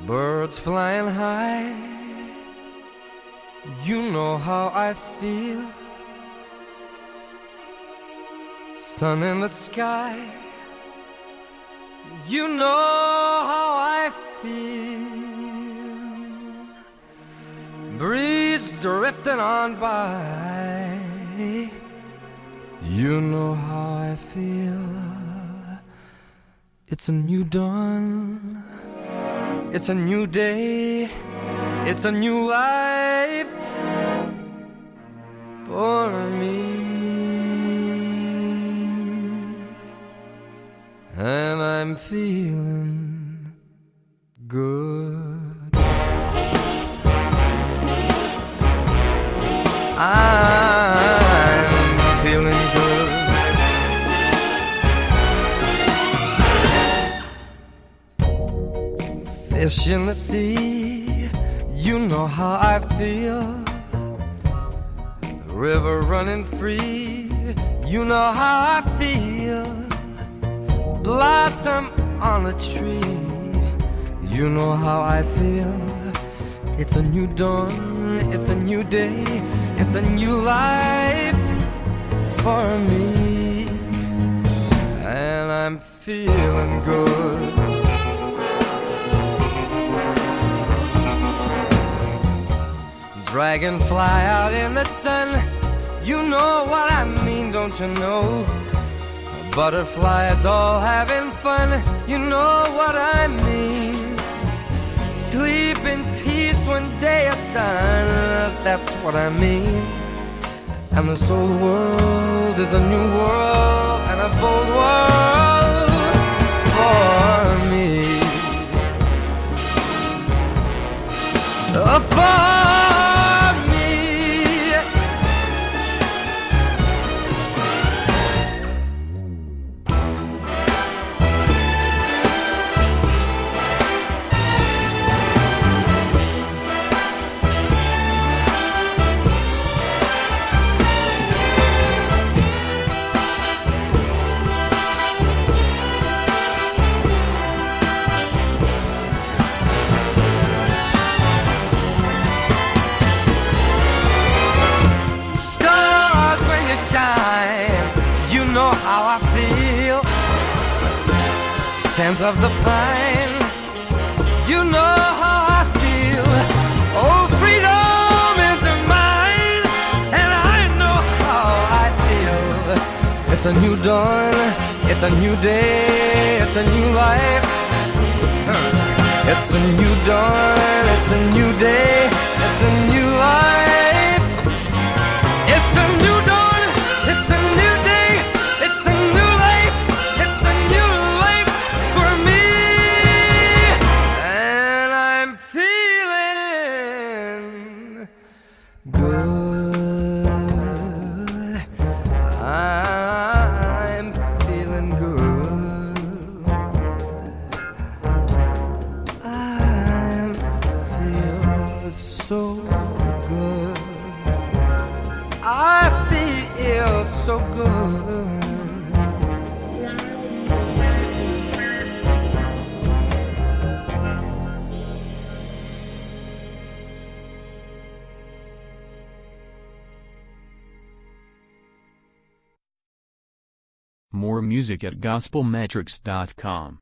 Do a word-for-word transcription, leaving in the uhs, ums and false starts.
Birds flying high, you know how I feel. Sun in the sky, you know how I feel. Breeze drifting on by, you know how I feel. It's a new dawn, it's a new day, it's a new life for me. And I'm feeling good. I'm feeling good. Fish in the sea, you know how I feel. River running free, you know how I feel. Blossom on a tree, you know how I feel. It's a new dawn, it's a new day, it's a new life for me. And I'm feeling good. Dragonfly out in the sun, you know what I mean, don't you know? Butterflies all having fun, you know what I mean. Sleep in peace when day is done, that's what I mean. And this old world is a new world and a bold world for me. Uh, for you know how I feel. Scent of the pine, you know how I feel. Oh, freedom is mine, and I know how I feel. It's a new dawn, it's a new day, it's a new life. It's a new dawn, it's a new day, it's a new life. It's a new dawn, it's a new day, it's a new life, it's a new life for me. And I'm feeling good. I'm feeling good. I feel so good. I feel so good. More music at gospel metrics dot com.